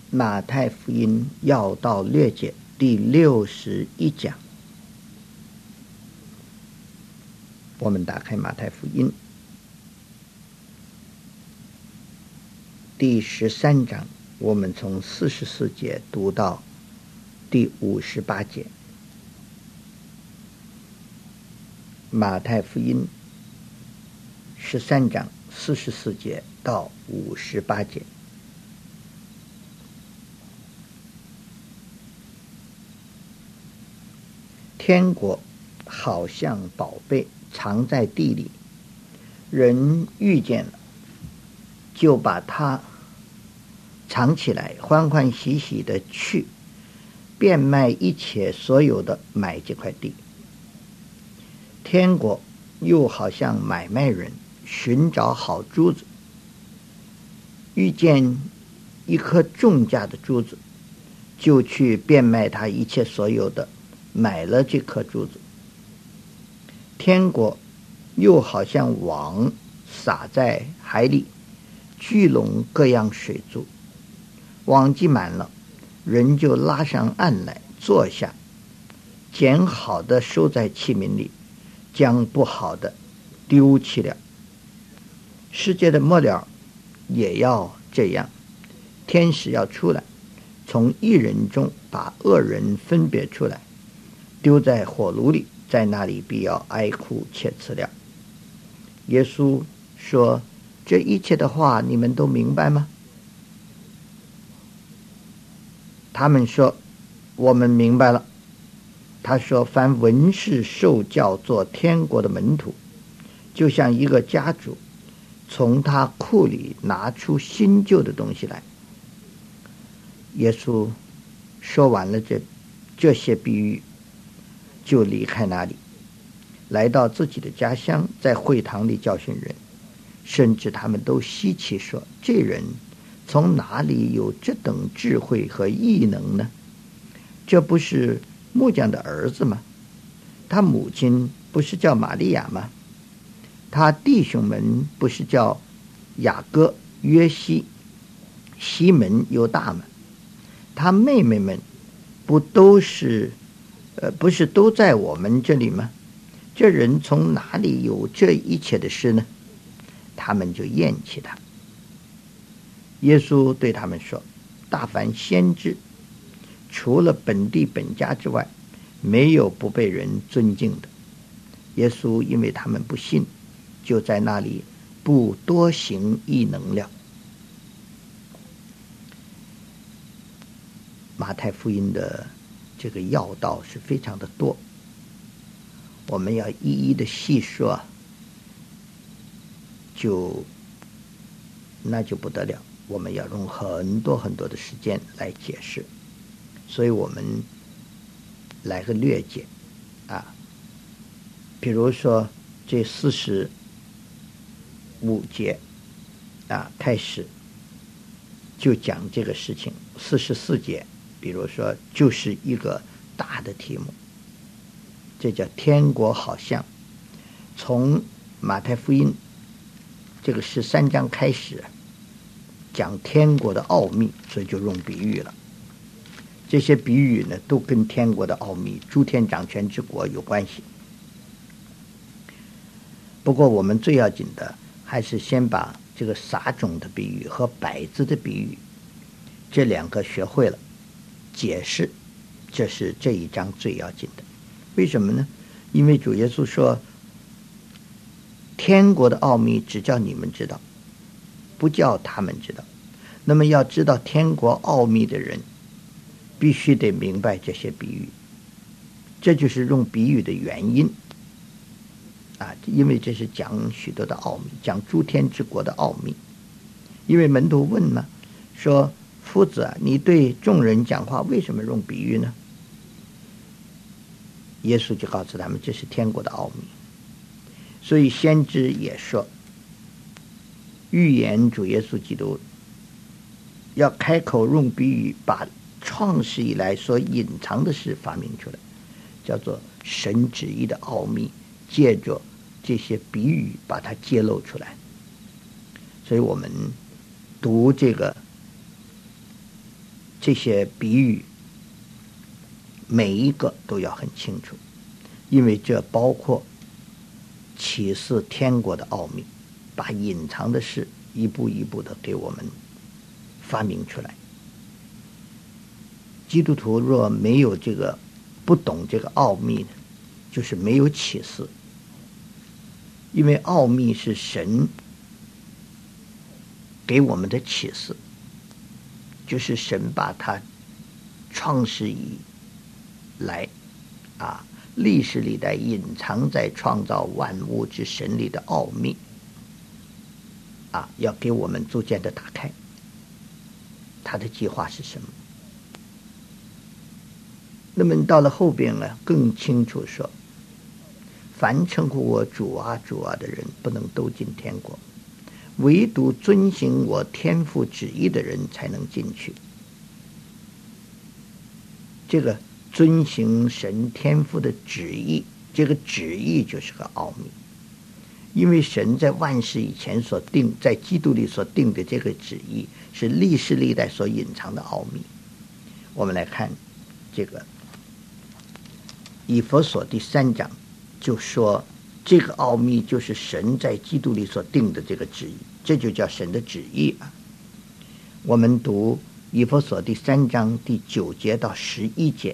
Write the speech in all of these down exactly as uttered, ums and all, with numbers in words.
马太福音要道略解第六十一讲。我们打开马太福音第十三章，我们从四十四节读到第五十八节。马太福音十三章四十四节到五十八节。天国好像宝贝藏在地里，人遇见了就把它藏起来，欢欢喜喜的去变卖一切所有的买这块地。天国又好像买卖人寻找好珠子，遇见一颗重价的珠子，就去变卖他一切所有的，买了这颗珠子。天国又好像网撒在海里，聚拢各样水族，网积满了，人就拉上岸来坐下，捡好的收在器皿里，将不好的丢弃了。世界的末了也要这样，天使要出来，从一人中把恶人分别出来，丢在火炉里，在那里必要哀哭切齿了。耶稣说，这一切的话你们都明白吗？他们说，我们明白了。他说，凡文士受教做天国的门徒，就像一个家主从他库里拿出新旧的东西来。耶稣说完了这这些比喻，就离开那里，来到自己的家乡，在会堂里教训人，甚至他们都稀奇说，这人从哪里有这等智慧和异能呢？这不是木匠的儿子吗？他母亲不是叫玛利亚吗？他弟兄们不是叫雅各、约西、西门、犹大吗？他妹妹们不都是呃，不是都在我们这里吗？这人从哪里有这一切的事呢？他们就厌弃他。耶稣对他们说，大凡先知除了本地本家之外，没有不被人尊敬的。耶稣因为他们不信，就在那里不多行异能了。马太福音的这个要道是非常的多，我们要一一的细说，就那就不得了，我们要用很多很多的时间来解释，所以我们来个略解啊。比如说这四十五节啊开始就讲这个事情，四十四节比如说就是一个大的题目，这叫天国好像。从马太福音这个十三章开始讲天国的奥秘，所以就用比喻了。这些比喻呢，都跟天国的奥秘、诸天掌权之国有关系。不过我们最要紧的还是先把这个撒种的比喻和摆子的比喻这两个学会了解释，这是这一章最要紧的。为什么呢？因为主耶稣说，天国的奥秘只叫你们知道，不叫他们知道。那么要知道天国奥秘的人，必须得明白这些比喻，这就是用比喻的原因啊！因为这是讲许多的奥秘，讲诸天之国的奥秘。因为门徒问嘛，说，夫子啊，你对众人讲话为什么用比喻呢？耶稣就告诉他们，这是天国的奥秘。所以先知也说，预言主耶稣基督要开口用比喻，把创世以来所隐藏的事发明出来，叫做神旨意的奥秘，借着这些比喻把它揭露出来。所以我们读这个这些比喻每一个都要很清楚，因为这包括启示天国的奥秘，把隐藏的事一步一步的给我们发明出来。基督徒若没有这个不懂这个奥秘呢，就是没有启示。因为奥秘是神给我们的启示，就是神把它创世以来啊，历史历代隐藏在创造万物之神里的奥秘啊，要给我们逐渐的打开。他的计划是什么？那么到了后边呢，更清楚说，凡称呼我主啊主啊的人，不能都进天国，唯独遵行我天父旨意的人才能进去。这个遵行神天父的旨意，这个旨意就是个奥秘，因为神在万事以前所定，在基督里所定的这个旨意，是历世历代所隐藏的奥秘。我们来看这个以弗所第三章，就说这个奥秘就是神在基督里所定的这个旨意，这就叫神的旨意啊。我们读以弗所第三章第九节到十一节，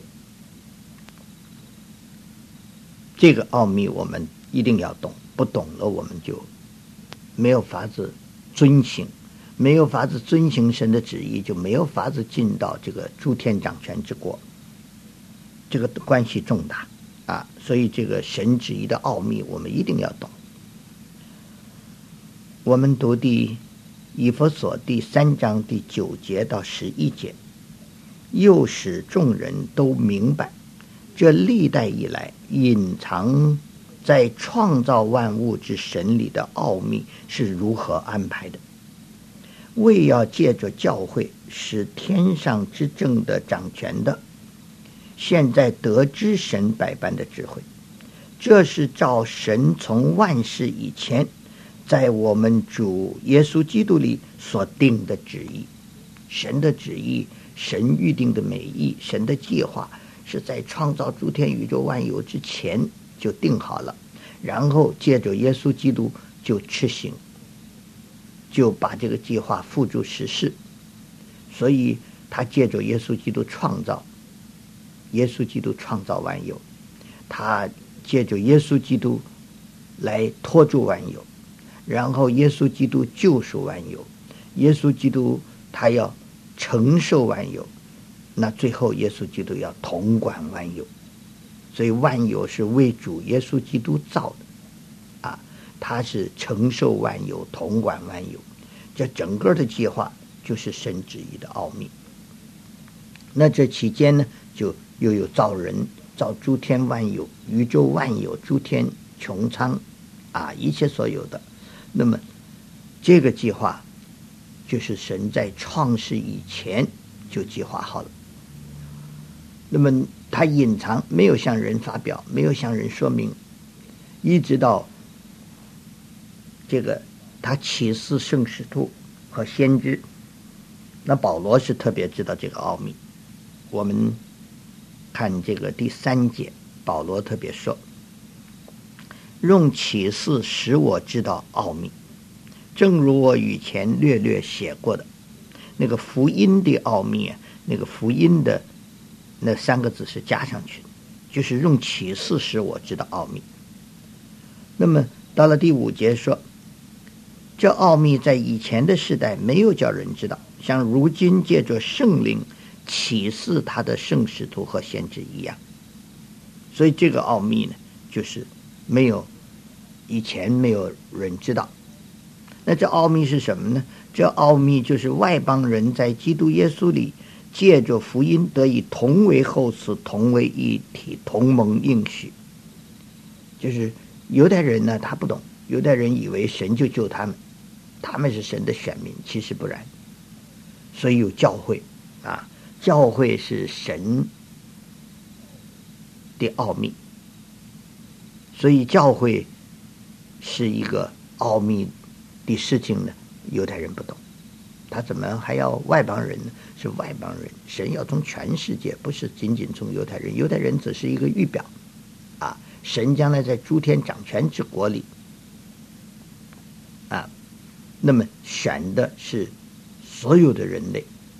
这个奥秘我们一定要懂，不懂了我们就没有法子遵行，没有法子遵行神的旨意，就没有法子进到这个诸天掌权之国，这个关系重大啊！所以这个神旨意的奥秘我们一定要懂。我们读第以弗所第三章第九节到十一节，又使众人都明白，这历代以来隐藏在创造万物之神里的奥秘是如何安排的，为要借着教会使天上之正的掌权的现在得知神百般的智慧，这是照神从万事以前在我们主耶稣基督里所定的旨意。神的旨意，神预定的美意，神的计划是在创造诸天宇宙万有之前就定好了，然后借着耶稣基督就执行，就把这个计划付诸实施。所以他借着耶稣基督创造，耶稣基督创造万有，他借着耶稣基督来托住万有，然后耶稣基督救赎万有，耶稣基督他要承受万有，那最后耶稣基督要统管万有。所以万有是为主耶稣基督造的啊，他是承受万有，统管万有，这整个的计划就是神旨意的奥秘。那这期间呢，就又有造人，造诸天万有，宇宙万有，诸天穹苍啊，一切所有的。那么这个计划就是神在创世以前就计划好了。那么他隐藏，没有向人发表，没有向人说明，一直到这个他启示圣使徒和先知。那保罗是特别知道这个奥秘。我们看这个第三节，保罗特别说，用启示使我知道奥秘，正如我以前略略写过的那个福音的奥秘啊，那个福音的那三个字是加上去的，就是用启示使我知道奥秘。那么到了第五节说，这奥秘在以前的世代没有叫人知道，像如今借着圣灵启示他的圣使徒和先知一样。所以这个奥秘呢，就是没有以前没有人知道。那这奥秘是什么呢？这奥秘就是外邦人在基督耶稣里借着福音得以同为后嗣，同为一体，同蒙应许。就是犹太人呢，他不懂，犹太人以为神就救他们，他们是神的选民，其实不然。所以有教会啊，教会是神的奥秘，所以教会是一个奥秘的事情呢，犹太人不懂， 他怎么还要外邦人呢？是外邦人，神要从全世界，不是仅仅从犹太人，犹太人只是一个预表啊。神将来在诸天掌权之国里啊，那么选的是所有的人类。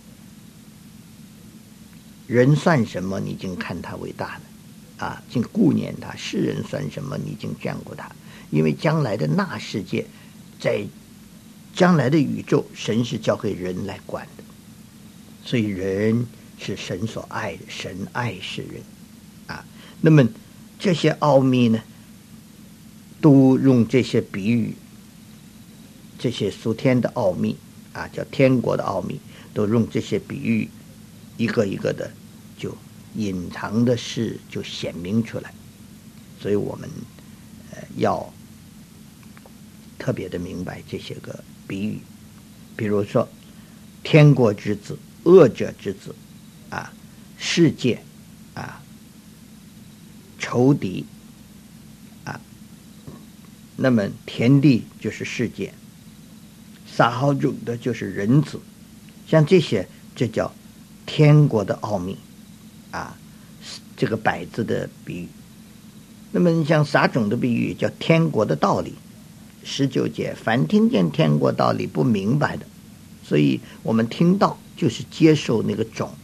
人算什么？你竟看他为大呢？啊，竟顾念他；世人算什么？你竟眷顾他？因为将来的那世界，在将来的宇宙，神是交给人来管的，所以人是神所爱的，神爱世人啊。那么这些奥秘呢，都用这些比喻，这些属天的奥秘啊，叫天国的奥秘，都用这些比喻，一个一个的就隐藏的事就显明出来。所以我们呃要特别的明白这些个比喻，比如说天国之子、恶者之子啊，世界啊，仇敌啊，那么田地就是世界，撒好种的就是人子，像这些，这叫天国的奥秘啊，这个百字的比喻。那么你像撒种的比喻叫天国的道理，十九节，凡听见天国道理不明白的，所以我们听到就是接受那个种，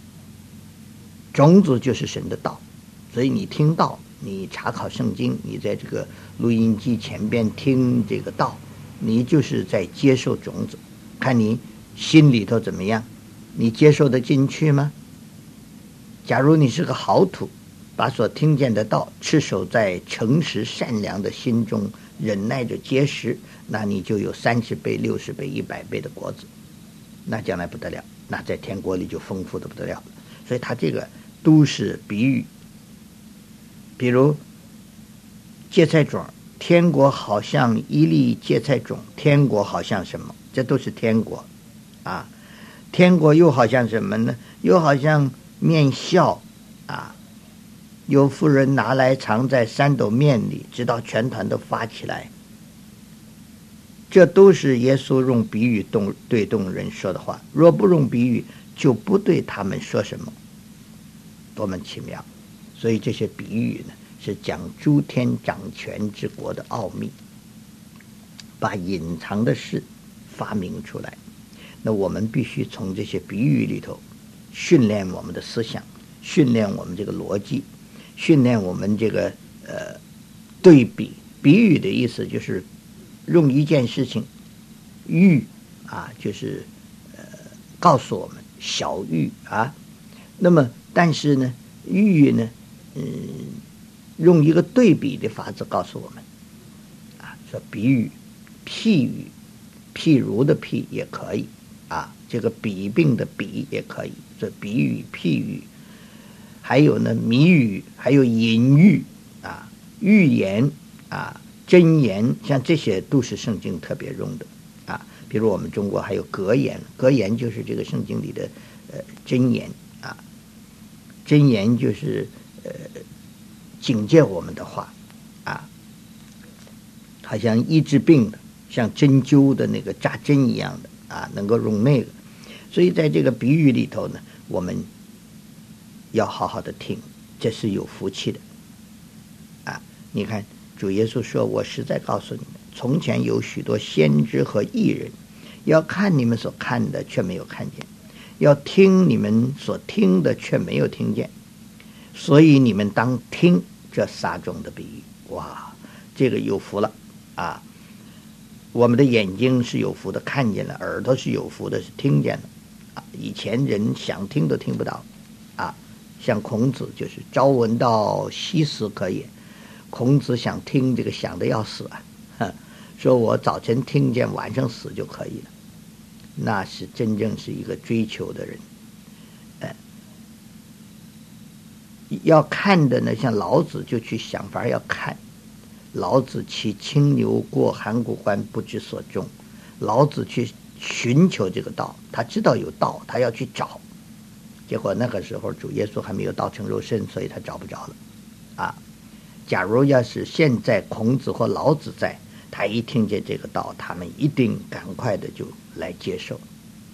种子就是神的道，所以你听到，你查考圣经，你在这个录音机前边听这个道，你就是在接受种子，看你心里头怎么样，你接受得进去吗？假如你是个好土，把所听见的道持守在诚实善良的心中，忍耐着结实，那你就有三十倍、六十倍、一百倍的果子，那将来不得了，那在天国里就丰富的不得了了。所以他这个都是比喻，比如芥菜种，天国好像一粒芥菜种，天国好像什么？这都是天国啊。天国又好像什么呢？又好像面笑啊，有妇人拿来藏在三斗面里，直到全团都发起来。这都是耶稣用比喻动对动人说的话，若不用比喻，就不对他们说什么。多么奇妙！所以这些比喻呢，是讲诸天掌权之国的奥秘，把隐藏的事发明出来。那我们必须从这些比喻里头训练我们的思想，训练我们这个逻辑，训练我们这个呃对比。比喻的意思就是用一件事情喻啊，就是呃告诉我们小喻啊。那么但是呢，喻呢，嗯，用一个对比的法子告诉我们啊，说比喻、譬喻、譬如的譬也可以啊，这个比并的比也可以，这比喻、譬喻，还有呢谜语，还有隐喻啊，预言啊，箴言，像这些都是圣经特别用的啊。比如我们中国还有格言，格言就是这个圣经里的呃箴言啊，箴言就是呃警戒我们的话啊，好像医治病的，像针灸的那个扎针一样的啊，能够用那个。所以在这个比喻里头呢，我们要好好的听，这是有福气的啊。你看主耶稣说，我实在告诉你们，从前有许多先知和义人，要看你们所看的却没有看见，要听你们所听的却没有听见，所以你们当听这撒种的比喻。哇，这个有福了啊！我们的眼睛是有福的，看见了；耳朵是有福的，是听见了啊。以前人想听都听不到啊，像孔子就是朝闻道，夕死可也。孔子想听这个想的要死啊，说我早晨听见，晚上死就可以了。那是真正是一个追求的人。呃，要看的呢，像老子就去想法要看。老子骑青牛过函谷关，不知所终。老子去寻求这个道，他知道有道，他要去找。结果那个时候主耶稣还没有道成肉身，所以他找不着了啊。假如要是现在孔子或老子在，他一听见这个道，他们一定赶快的就来接受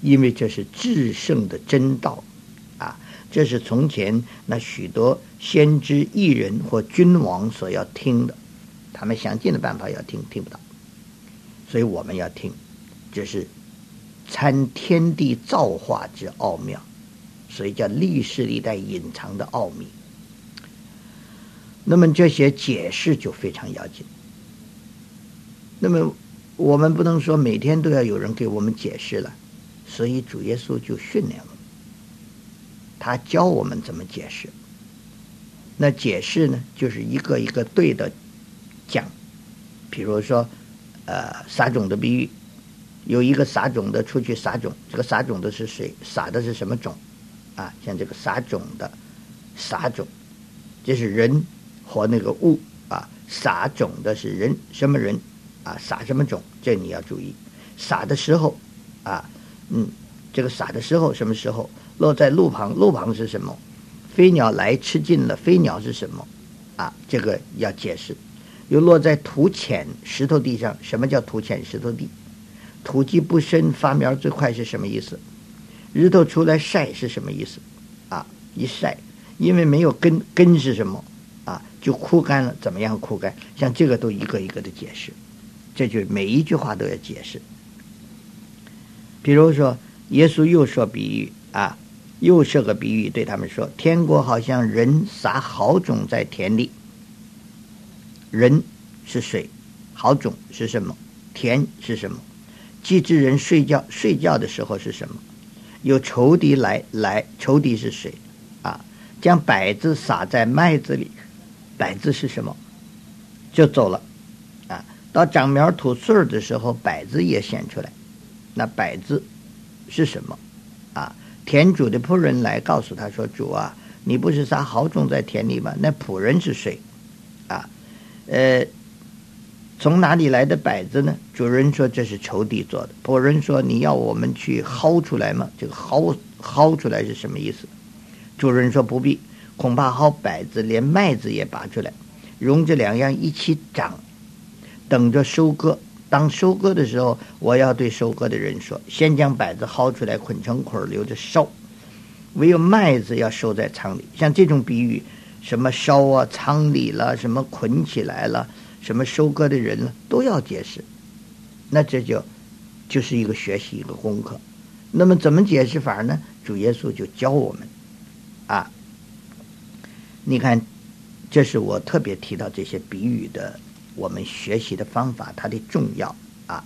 因为这是至圣的真道啊，这是从前那许多先知艺人或君王所要听的，他们想尽的办法要听，听不到，所以我们要听，这是参天地造化之奥妙，所以叫历世历代隐藏的奥秘。那么这些解释就非常要紧。那么我们不能说每天都要有人给我们解释了，所以主耶稣就训练我们，他教我们怎么解释。那解释呢，就是一个一个对的讲。比如说呃，撒种的比喻，有一个撒种的出去撒种，这个撒种的是谁？撒的是什么种啊？像这个撒种的撒种，这是人和那个物啊，撒种的是人，什么人啊？撒什么种？这你要注意。撒的时候啊，嗯，这个撒的时候什么时候？落在路旁，路旁是什么？飞鸟来吃尽了，飞鸟是什么啊？这个要解释。又落在土浅石头地上，什么叫土浅石头地？土基不深，发苗最快是什么意思？日头出来晒是什么意思啊？一晒，因为没有根，根是什么啊？就枯干了。怎么样枯干？像这个都一个一个的解释，这就是每一句话都要解释。比如说耶稣又说比喻啊，又设个比喻对他们说，天国好像人撒好种在田里。人是水，好种是什么？田是什么？既知人睡觉，睡觉的时候是什么？有仇敌来来，仇敌是谁啊？将稗子撒在麦子里，稗子是什么？就走了啊。到长苗吐穗儿的时候，稗子也显出来。那稗子是什么啊？田主的仆人来告诉他说：“主啊，你不是撒好种在田里吗？那仆人是谁啊？呃，从哪里来的稗子呢？”主人说：“这是仇敌做的。”仆人说：“你要我们去薅出来吗？”这个薅薅出来是什么意思？主人说：“不必，恐怕薅稗子连麦子也拔出来，容这两样一起长，等着收割。当收割的时候，我要对收割的人说：先将稗子薅出来，捆成捆留着烧；唯有麦子要收在仓里。”像这种比喻，什么烧啊、仓里了，什么捆起来了，什么收割的人了，都要解释。那这就就是一个学习，一个功课。那么怎么解释法呢？主耶稣就教我们啊。你看，这是我特别提到这些比喻的，我们学习的方法，它的重要啊。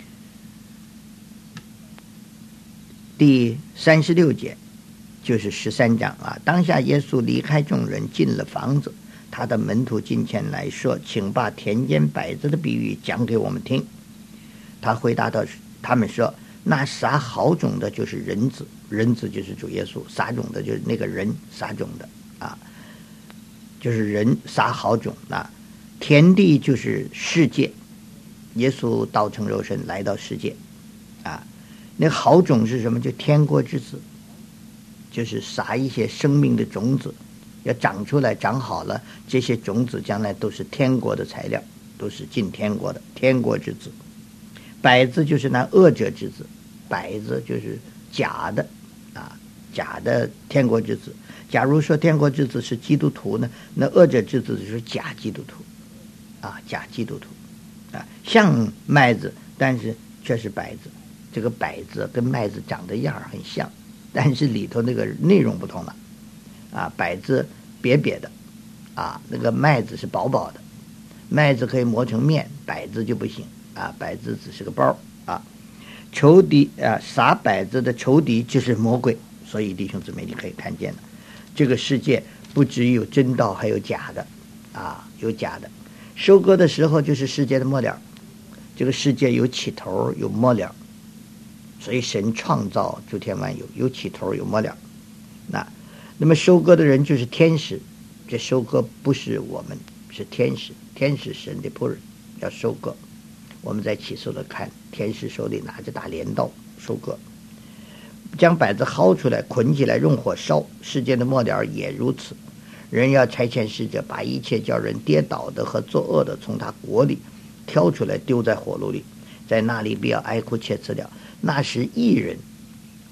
第三十六节就是十三章啊。当下耶稣离开众人，进了房子，他的门徒近前来说：“请把田间稗子的比喻讲给我们听。”他回答到他们说：“那撒好种的就是人子，人子就是主耶稣，撒种的就是那个人撒种的啊，就是人撒好种啊。田地就是世界，耶稣道成肉身来到世界啊。那好种是什么？就天国之子，就是撒一些生命的种子，要长出来，长好了，这些种子将来都是天国的材料，都是进天国的天国之子。稗子就是那恶者之子，稗子就是假的啊，假的天国之子。假如说天国之子是基督徒呢，那恶者之子就是假基督徒啊，假基督徒啊，像麦子，但是却是稗子。这个稗子跟麦子长得样很像，但是里头那个内容不同了啊。稗子瘪瘪的啊，那个麦子是薄薄的。麦子可以磨成面，稗子就不行啊，稗子只是个包啊。仇敌啊，撒稗子的仇敌就是魔鬼。所以弟兄姊妹，你可以看见了，这个世界不只有真道，还有假的啊，有假的。收割的时候就是世界的末了，这个世界有起头有末了，所以神创造诸天万有，有起头有末了。那那么收割的人就是天使，这收割不是我们，是天使，天使神的仆人要收割。我们在启示录看，天使手里拿着大镰刀收割，将稗子薅出来，捆起来，用火烧。世界的末了也如此。人要差遣使者，把一切叫人跌倒的和作恶的从他国里挑出来，丢在火炉里，在那里必要哀哭切齿了。那时义人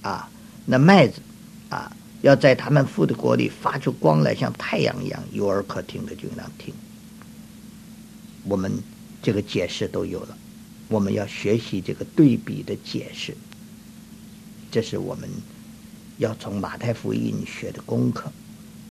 啊，那麦子啊，要在他们父的国里发出光来，像太阳一样，有耳可听的就那样听。我们这个解释都有了，我们要学习这个对比的解释，这是我们要从马太福音学的功课。